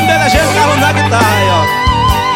nome dele é Gelo Carlos na guitarra aí, ó.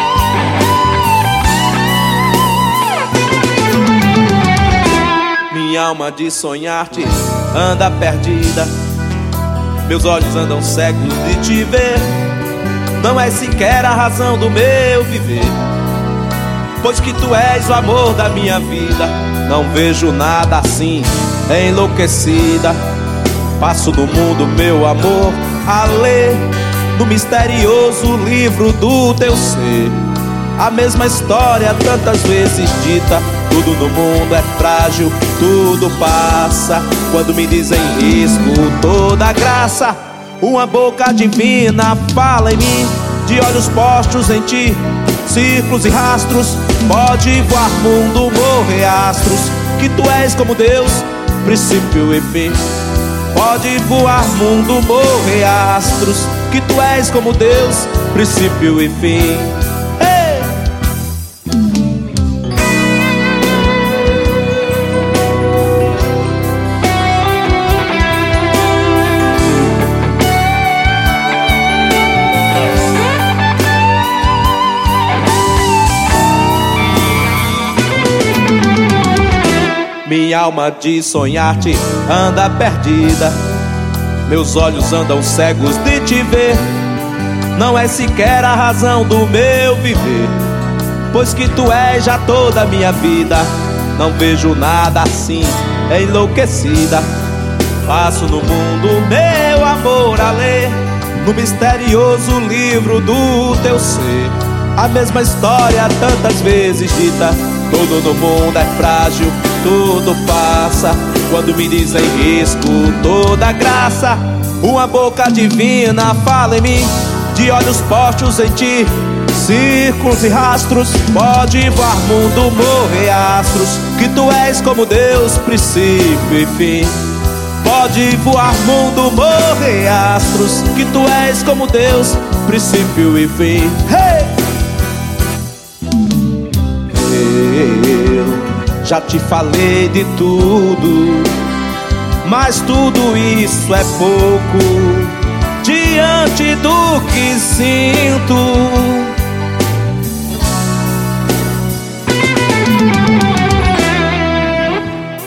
Minha alma de sonhar-te anda perdida, meus olhos andam cegos de te ver. Não és sequer a razão do meu viver, pois que tu és o amor da minha vida. Não vejo nada assim, enlouquecida. Passo no mundo, meu amor, a ler no misterioso livro do teu ser. A mesma história tantas vezes dita. Tudo no mundo é frágil, tudo passa. Quando me dizem risco toda a graça. Uma boca divina fala em mim, de olhos postos em ti, círculos e rastros. Pode voar mundo, morrer astros, que tu és como Deus, princípio e fim. Pode voar mundo, morrer astros, que tu és como Deus, princípio e fim. Minha alma de sonhar-te anda perdida, meus olhos andam cegos de te ver. Não és sequer a razão do meu viver, pois que tu és já toda a minha vida. Não vejo nada assim, enlouquecida. Passo no mundo, meu amor, a ler no misterioso livro do teu ser. A mesma história tantas vezes dita. Tudo no mundo é frágil, tudo passa. Quando me dizem risco toda graça. Uma boca divina fala em mim, de olhos postos em ti, círculos e rastros. Pode voar mundo, morrer astros, que tu és como Deus, princípio e fim. Pode voar mundo, morrer astros, que tu és como Deus, princípio e fim. Hey! Eu já te falei de tudo, mas tudo isso é pouco diante do que sinto.